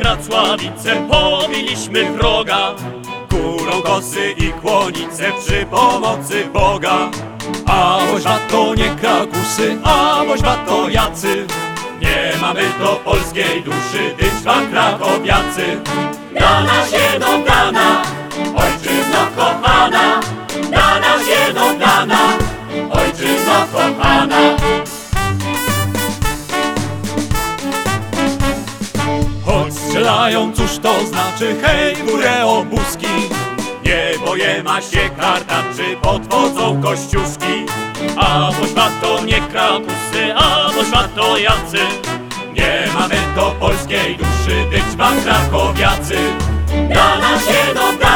Gracławice pobiliśmy wroga. Górą kosy i kłonice przy pomocy Boga. A woźba to nie Krakusy, a woźba to Jacy. Nie mamy do polskiej duszy, dyczwa krakowiacy. Dana się do dana, ojczyzno kochana. Dana się do dana, ojczyzno kochana. Choć strzelają, cóż to znaczy, hej, w górę obuski. Niebo je ma się kartaczy pod wodzą Kościuszki. A woźba to nie Krakusy, a woźba to Jacy. Nie mamy do polskiej duszy, dyczwa krakowiacy. Dana się do dana.